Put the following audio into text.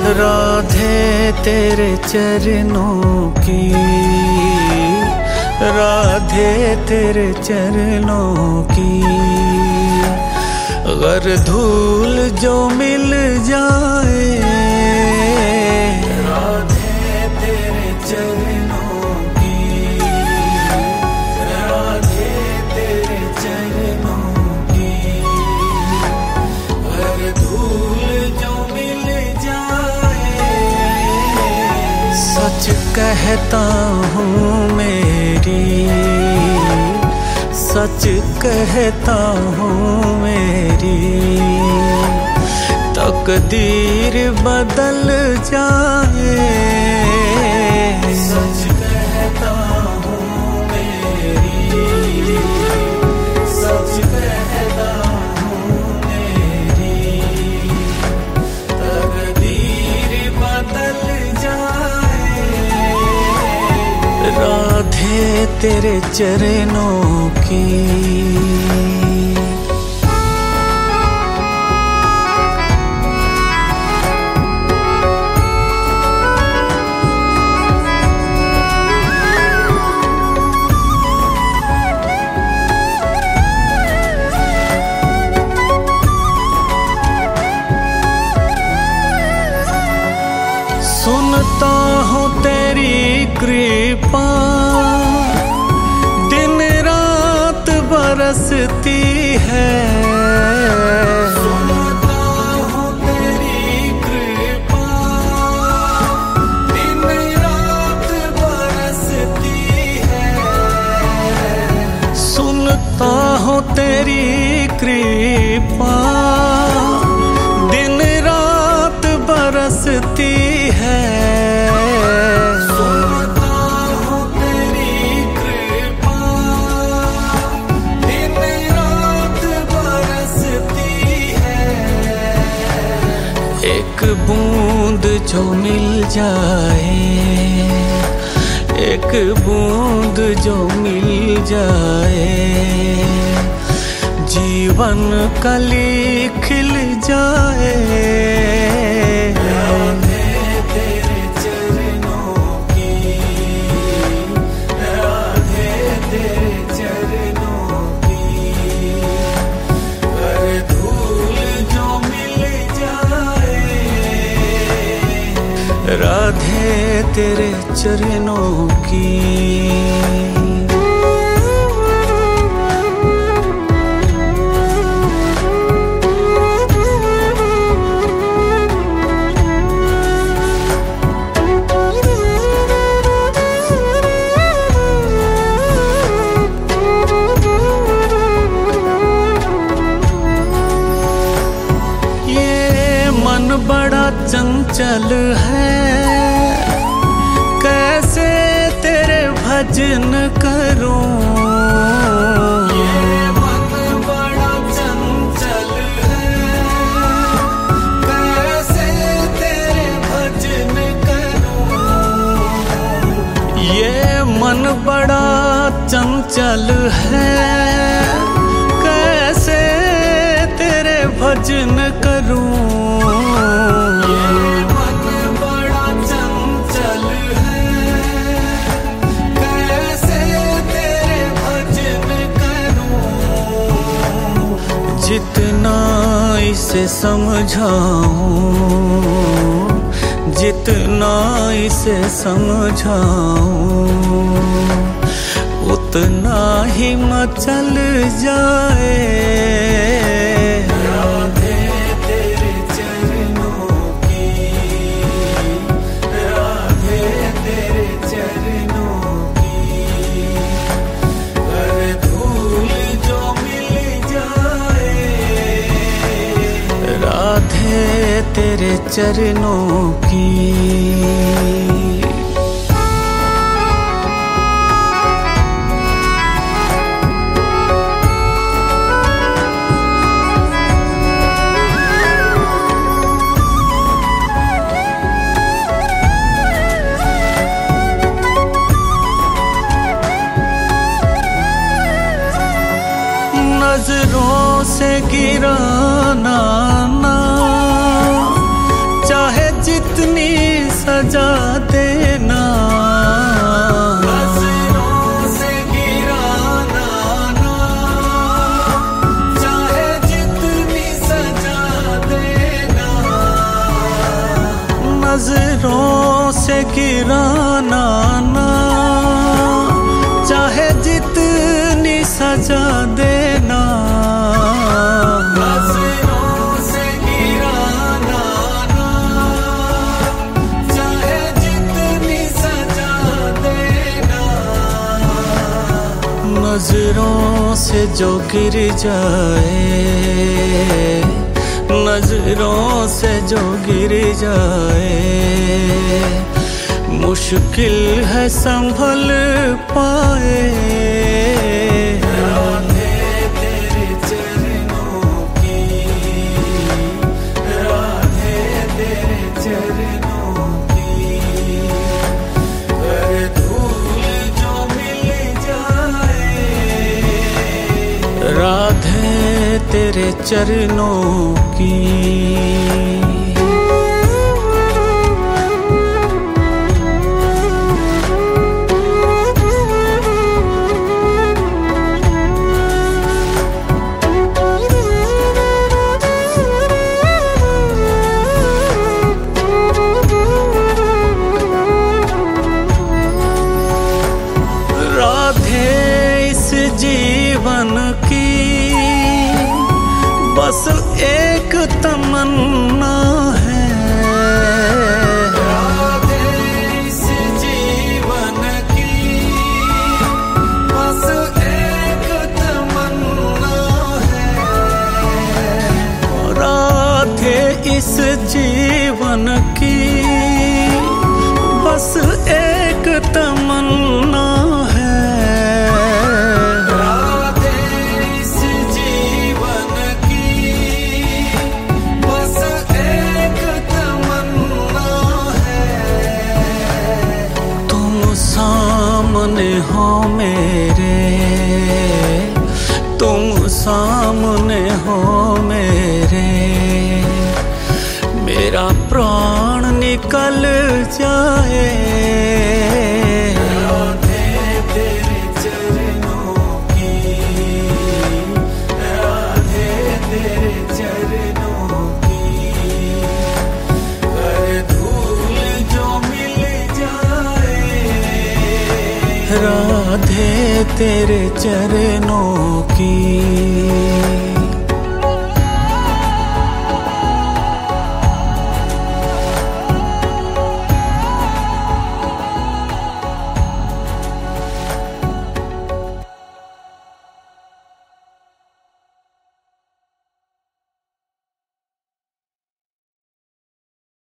राधे तेरे चरणों की, राधे तेरे चरणों की, अगर धूल जो मिल जाए, राधे तेरे चरणों की, राधे तेरे चरणों की, अगर धूल जो मिल जाए, सच कहता हूँ मेरी, सच कहता हूँ मेरी, तकदीर बदल जाए, सच कहता हूँ मेरी, सच कहता हूँ मेरी, तकदीर बदल जाए, राधे तेरे चरणों की। सुनता हूँ तेरी कृपा दिन रात बरसती है, सुनता हूँ तेरी कृपा दिन रात बरसती है, सुनता हूँ तेरी कृपा दिन रात बरसती है, सुनता हूँ तेरी कृपा दिन रात बरसती है, एक बूंद जो मिल जाए, एक बूंद जो मिल जाए, जीवन कली खिल जाए, राधे तेरे चरणों की, राधे तेरे चरणों की, अगर धूल जो मिल जाए, राधे तेरे चरणों की। बड़ा चंचल है, कैसे तेरे भजन करूं, ये मन बड़ा चंचल है, कैसे तेरे भजन करूं, ये मन बड़ा चंचल है, कैसे तेरे भजन करूं, ये मन बड़ा चंचल है, कैसे तेरे भजन करूं, जितना इसे समझाऊं, जितना इसे समझाऊं, उतना ही मचल जाए, तेरे चरणों की। नजरों से गिराना ना, चाहे जितना जितनी सजा देना, नजरों से गिराना ना, चाहे जितनी सजा देना। नजरों से गिराना ना, चाहे जितनी सजा देना। नजरों से गिराना ना, चाहे जितनी सजा देना। नजरों से जो गिर जाए, नजरों से जो गिर जाए, मुश्किल है संभल पाए। राधे तेरे चरणों की, राधे तेरे चरणों की। अरे धूल जो मिल जाए, राधे तेरे चरणों की। जीवन की बस एक तमन्ना है, राधे इस जीवन की बस एक तमन्ना है। राधे इस जीवन की बस एक तमन्ना है। सामने हो मेरे, तुम सामने हो मेरे, मेरा प्राण निकल जाए। राधे तेरे चरणों की, राधे तेरे चरणों की। अरे धूल जो मिल जाए, राधे तेरे चरणों की।